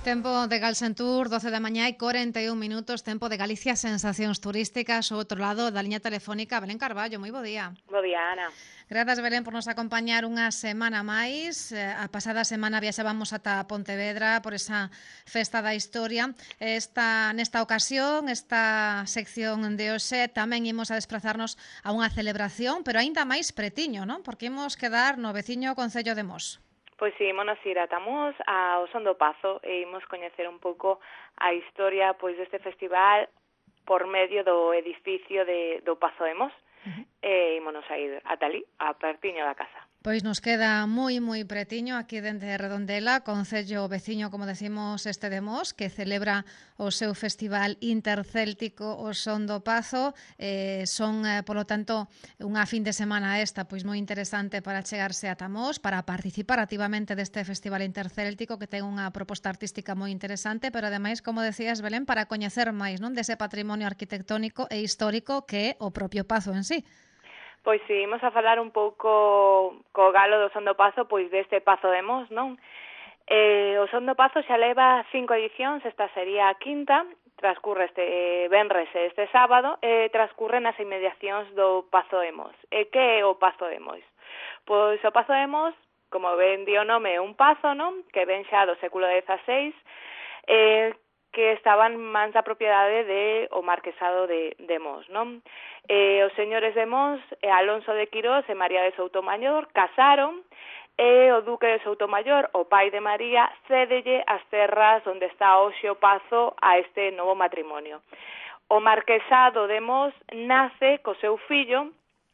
Tempo de Galsentur, 12 da mañá e 41 minutos, tempo de Galicia, sensacións turísticas, ao outro lado da liña telefónica, Belén Carballo, moi bo día. Bo día, Ana. Grazas, Belén, por nos acompañar unha semana máis. A pasada semana viaxábamos ata Pontevedra por esa festa da historia. Nesta ocasión, esta sección de hoxe, tamén imos a desplazarnos a unha celebración, pero aínda máis pretiño, non? Porque imos quedar no veciño concello de Mos. Pois si, ímonos ir atamos ao Son do Pazo e imos coñecer un pouco a historia pois deste festival por medio do edificio do Pazo de Mos. E ímonos a ir ata ali, a pertiño da casa. Pois nos queda moi pretiño aquí dende Redondela, concello veciño, como decimos, este de Mos, que celebra o seu festival intercéltico o Son do Pazo. Son, polo tanto, unha fin de semana esta pois moi interesante para chegarse ata Mos, para participar activamente deste festival intercéltico que ten unha proposta artística moi interesante, pero ademais, como decías, Belén, para coñecer máis, non, dese patrimonio arquitectónico e histórico que é o propio Pazo en sí. Pois si, imos a falar un pouco co galo do Son do Pazo, pois deste Pazo de Mos, non? O Son do Pazo xa leva 5 edicións, esta sería a quinta, transcurre este venres e este sábado, transcurre nas inmediacións do Pazo de Mos. E que é o Pazo de Mos? Pois o Pazo de Mos, como ben di o nome, é un pazo, non? Que ven xa do século XVI, que estaba en mans da propiedade de o marquesado de Mos, non? Os señores de Mos, Alonso de Quirós e María de Soutomayor, casaron, e o duque de Soutomayor, o pai de María, cédelle as terras onde está hoxe o Pazo a este novo matrimonio. O marquesado de Mos nace co seu fillo,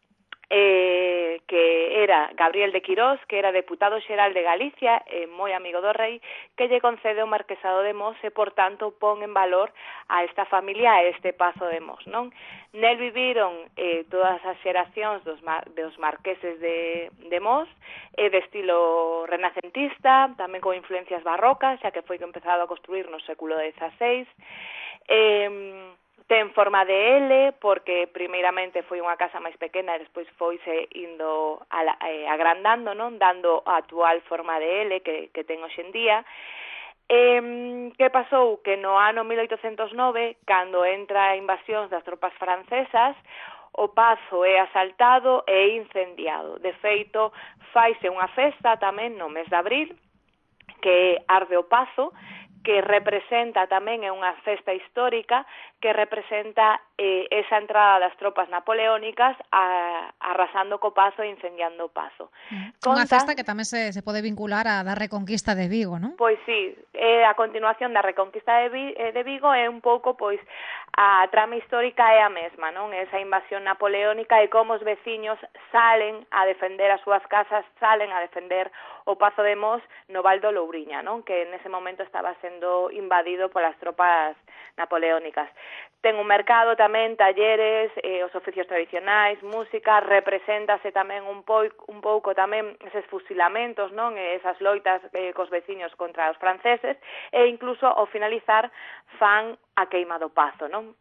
que era Gabriel de Quirós, que era deputado xeral de Galicia e moi amigo do rei, que lle concede o marquesado de Mos e, por tanto, pon en valor a esta familia, a este Pazo de Mos, non? Nel viviron todas as xeracións dos marqueses de Mos, de estilo renacentista, tamén con influencias barrocas, xa que foi que empezado a construir no século XVI, ten forma de L, porque primeiramente foi unha casa máis pequena e despois foise indo agrandando, non? Dando a actual forma de L que ten hoxe en día. Que pasou? Que no ano 1809, cando entra a invasión das tropas francesas, o Pazo é asaltado e incendiado. De feito, faise unha festa tamén no mes de abril, que arde o Pazo, que representa tamén é unha festa histórica que representa esa entrada das tropas napoleónicas arrasando co Pazo e incendiando o Pazo. Unha festa que tamén se pode vincular á da Reconquista de Vigo, non? Pois sí, a continuación da Reconquista de Vigo é un pouco, pois, a trama histórica é a mesma, non? Esa invasión napoleónica e como os veciños salen a defender as súas casas, salen a defender o Pazo de Mos no Val do Louriña, non? Que nese momento estaba sendo invadido polas tropas napoleónicas. Ten un mercado tamén, talleres, os oficios tradicionais, música, represéntase tamén un pouco tamén eses fusilamentos, non? Esas loitas cos veciños contra os franceses e incluso ao finalizar fan a queima do Pazo, non?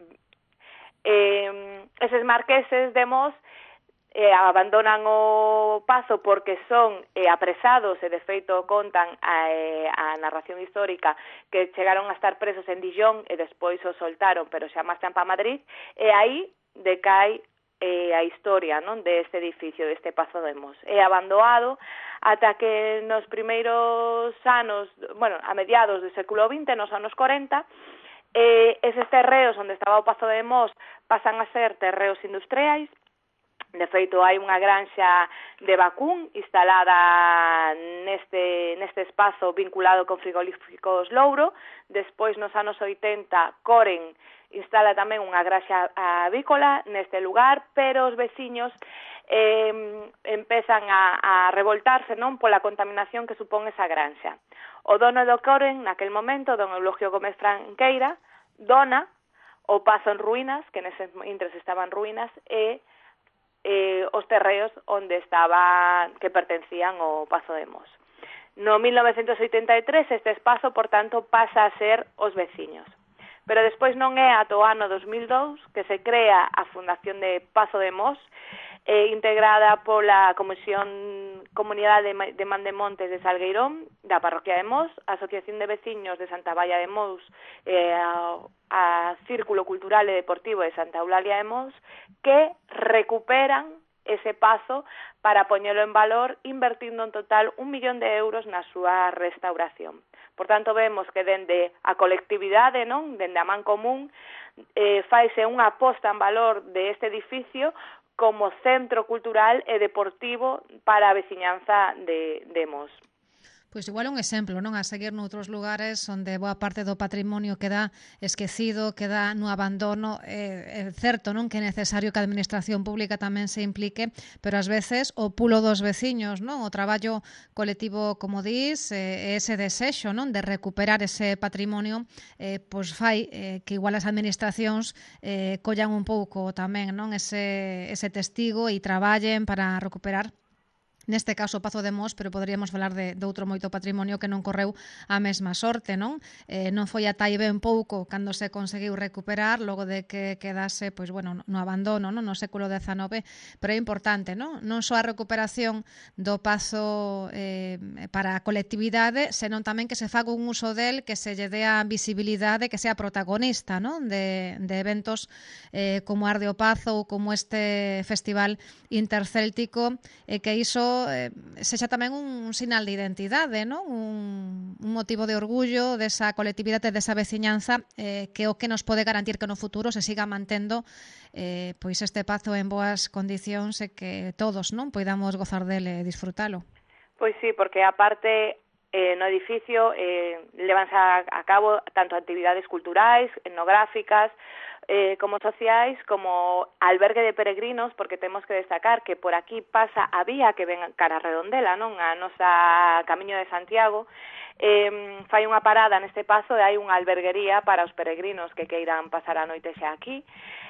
Eses marqueses de Mos abandonan o Pazo porque son apresados e de feito contan a narración histórica que chegaron a estar presos en Dijon e despois os soltaron pero xa marchan para Madrid e aí decae a historia, non, deste edificio, deste Pazo de Mos. É abandonado ata que nos primeiros anos, bueno, a mediados do século XX, nos anos 40, eses terreos onde estaba o Pazo de Mos pasan a ser terreos industriais. De feito, hai unha granxa de vacún instalada neste espazo vinculado con frigoríficos Louro. Despois, nos anos 80, Coren instala tamén unha granxa avícola neste lugar, pero os veciños empezan a revoltarse, non, pola contaminación que supón esa granxa. O dono do Coren, naquel momento, don Eulogio Gómez Franqueira, dona o Pazo en ruínas, que neses intres estaban ruínas, e os terreos onde que pertencían ao Pazo de Mos. No 1983 este espazo, por tanto, pasa a ser os veciños. Pero despois non é ata o ano 2002 que se crea a Fundación de Pazo de Mos integrada pola Comisión Comunidade de Mandemontes de Salgueirón, da parroquia de Mos, a Asociación de Veciños de Santa Baia de Mos, a Círculo Cultural e Deportivo de Santa Eulalia de Mos, que recuperan ese pazo para poñelo en valor, invertindo en total 1 millón de euros na súa restauración. Por tanto, vemos que dende a colectividade, non, dende a man común, faise unha aposta en valor deste edificio como centro cultural e deportivo para a veciñanza de Mos. Pois igual un exemplo, non, a seguir noutros lugares onde boa parte do patrimonio queda esquecido, queda no abandono. É certo, non, que é necesario que a administración pública tamén se implique, pero ás veces o pulo dos veciños, non, o traballo colectivo, como dis, ese desexo, non, de recuperar ese patrimonio, pois fai que igual as administracións collan un pouco tamén, non, ese testigo e traballen para recuperar neste caso o Pazo de Mos, pero poderíamos falar de outro moito patrimonio que non correu a mesma sorte, non? Non foi ata aí ben pouco cando se conseguiu recuperar, logo de que quedase, pois bueno, no abandono, non? No século XIX, pero é importante, non? Non só a recuperación do Pazo para a colectividade, senón tamén que se faga un uso del, que se lle dea visibilidade, que sea protagonista, non? De eventos como Arde o Pazo ou como este festival intercéltico, que iso sexa tamén un sinal de identidade, non? Un motivo de orgullo desa colectividade, desa veciñanza, que o que nos pode garantir que no futuro se siga mantendo pois este Pazo en boas condicións e que todos, non, poidamos gozar dele e disfrutalo. Pois sí, porque aparte no edificio levanse a cabo tanto actividades culturais, etnográficas, como sociais, como albergue de peregrinos, porque temos que destacar que por aquí pasa a vía que ven cara a Redondela, non, a nosa Camiño de Santiago, fai unha parada neste pazo e hai unha alberguería para os peregrinos que queiran pasar a noite xa aquí.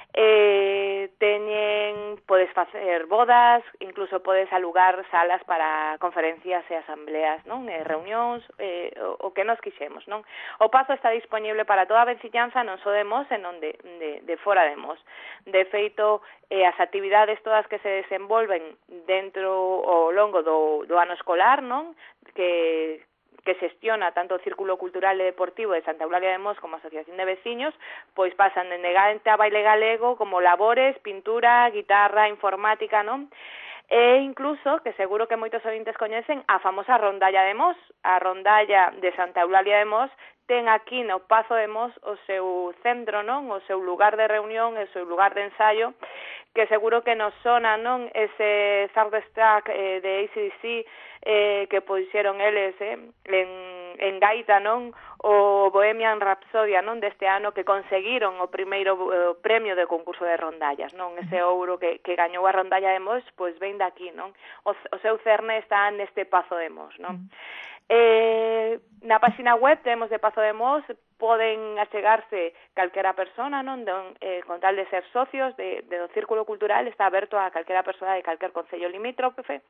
Podes facer bodas, incluso podes alugar salas para conferencias e asambleas, non? Reunións, o que nos quixemos, non? O Pazo está disponible para toda a veciñanza, non só de Mos, senón de fora de Mos. De feito, as actividades todas que se desenvolven dentro ao longo do ano escolar, non? Que xestiona tanto o Círculo Cultural e Deportivo de Santa Eulalia de Mos como a Asociación de Veciños, pois pasan dende gaita, baile galego, como labores, pintura, guitarra, informática, non? E incluso, que seguro que moitos ouvintes coñecen, a famosa rondalla de Mos. A rondalla de Santa Eulalia de Mos ten aquí no Pazo de Mos o seu centro, non? O seu lugar de reunión, o seu lugar de ensaio, que seguro que nos sona, non? Ese Thunderstruck de AC/DC que puxeron eles en gaita, non? O Bohemian Rhapsody, non? Deste ano que conseguiron o primeiro premio de concurso de rondallas, non? Ese ouro que gañou a rondalla de Mos, pois ven daqui, non? O seu cerne está neste Pazo de Mos, non? Na página web temos de Pazo de Mos, poden achegarse calquera persona, non? Con tal de ser socios do Círculo Cultural, está aberto a calquera persona de calquer concello limítrofe.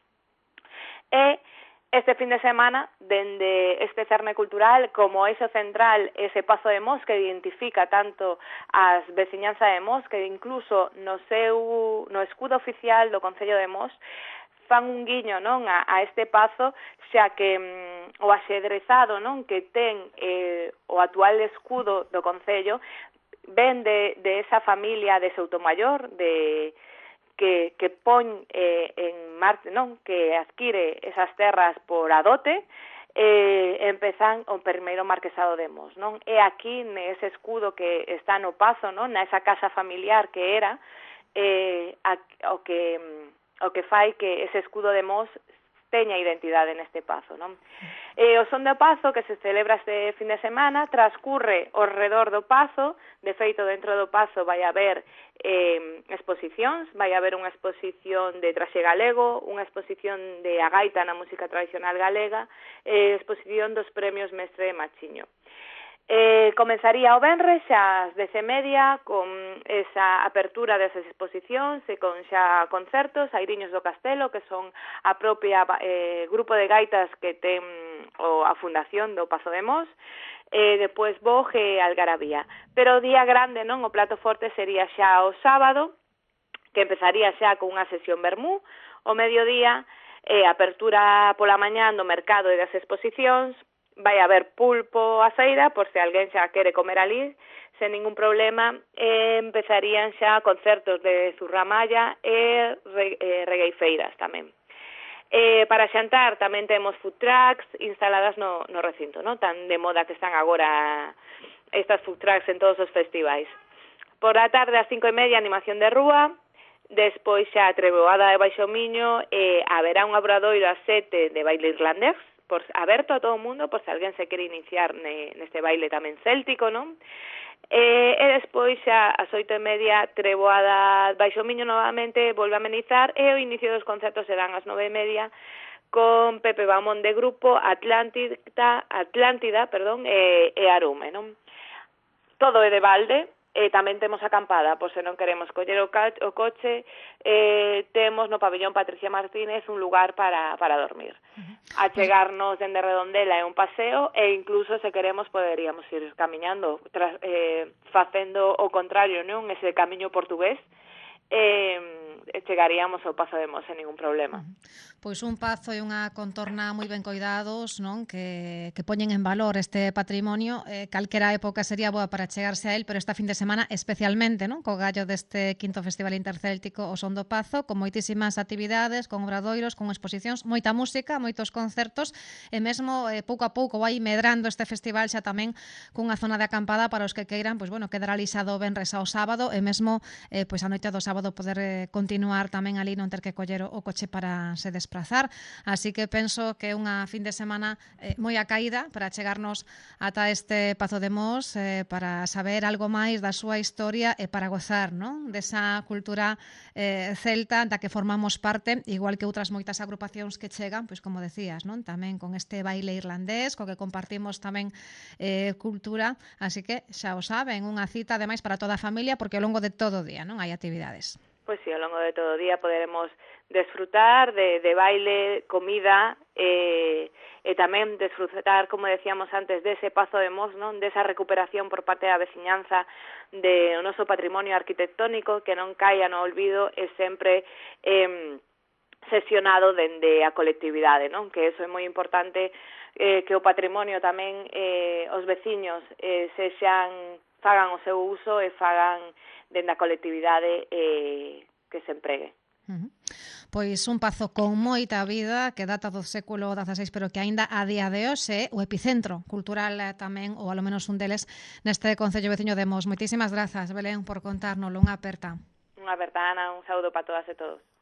E este fin de semana, dende este cerne cultural, como eixo central, ese Pazo de Mos, que identifica tanto as veciñanza de Mos, que incluso no escudo oficial do Concello de Mos, fan un guiño, non, a este pazo, xa que o axedrezado, non, que ten o actual escudo do Concello ven de esa familia de Soutomayor, que pon en marcha, non, que adquire esas terras por adote, empezan o primeiro marquesado de Mos, non? É aquí, nese escudo que está no Pazo, non, nesa casa familiar que era, o que fai que ese escudo de Mos teña identidade neste Pazo, non? O Son do Pazo, que se celebra este fin de semana, transcurre ao redor do Pazo. De feito, dentro do Pazo vai haber exposicións, vai haber unha exposición de traxe galego, unha exposición de a gaita na música tradicional galega, exposición dos premios Mestre de Machiño. Comenzaría o venres ás 10:30 con esa apertura desas exposicións e con xa concertos, Airiños do Castelo, que son a propia grupo de gaitas que ten a fundación do Pazo de Mos, depois Vogue e Algarabía. Pero o día grande, non, o plato forte sería xa o sábado, que empezaría xa con unha sesión vermú ao mediodía, apertura pola mañá do mercado e das exposicións, vai haber pulpo a feira, por se alguén xa quere comer ali, sen ningún problema, empezarían xa concertos de zurramalla e regueifeiras tamén. Para xantar tamén temos food trucks instaladas no recinto, non? Tan de moda que están agora estas food trucks en todos os festivais. Por a tarde, ás 5:30, animación de rúa, despois xa treboada de Baixo Miño, haberá un obradoiro ás 7 de baile irlandés, aberto a todo o mundo, por se alguén se quere iniciar neste baile tamén céltico, non? E despois xa ás 8:30 treboada Baixo Miño novamente, volve a amenizar, e o inicio dos concertos serán ás 9:30 con Pepe Bamón de grupo Atlántida, e Arume, non? Todo é de balde. Tamén temos acampada, por se non queremos coller o coche, temos no pabillón Patricia Martínez un lugar para dormir. A chegarnos dende Redondela é un paseo, e incluso se queremos poderíamos ir camiñando, facendo o contrario, non? Ese camiño portugués, chegaríamos ao Pazo de Mos sen ningún problema. Pois un pazo e unha contorna moi ben coidados, non? Que poñen en valor este patrimonio. Calquera época sería boa para chegarse a él, pero esta fin de semana especialmente, non? Co gallo deste quinto Festival Intercéltico o Son do Pazo, con moitísimas actividades, con obradoiros, con exposicións, moita música, moitos concertos, e mesmo pouco a pouco vai medrando este festival xa tamén cunha zona de acampada para os que queiran, pois bueno, quedar alisado o venres ao sábado, e mesmo pois a noite do sábado poder continuar tamén ali, non ter que coller o coche para se desprazar. Así que penso que é unha fin de semana moi acaída para chegarnos ata este Pazo de Mos, para saber algo máis da súa historia e para gozar, non? Desa cultura celta da que formamos parte, igual que outras moitas agrupacións que chegan, pois como decías, non? Tamén con este baile irlandés, co que compartimos tamén cultura, así que xa o saben, unha cita ademais para toda a familia, porque ao longo de todo o día, non? Hai actividades. Pois sí, ao longo de todo o día poderemos desfrutar de baile, comida, e tamén desfrutar, como decíamos antes, dese Pazo de Mos, non? Desa recuperación por parte da veciñanza do noso patrimonio arquitectónico, que non caia no olvido e sempre sesionado dende a colectividade, non? Que eso é moi importante, que o patrimonio tamén, os veciños fagan o seu uso e fagan dende a colectividade que se empregue. Pois un pazo con moita vida que data do século XVI, pero que aínda a día de hoxe é o epicentro cultural tamén, ou alo menos un deles, neste concello veciño de Mos. Moitísimas grazas, Belén, por contárnoslo. Unha aperta. Unha aperta, Ana, un saúdo para todas e todos.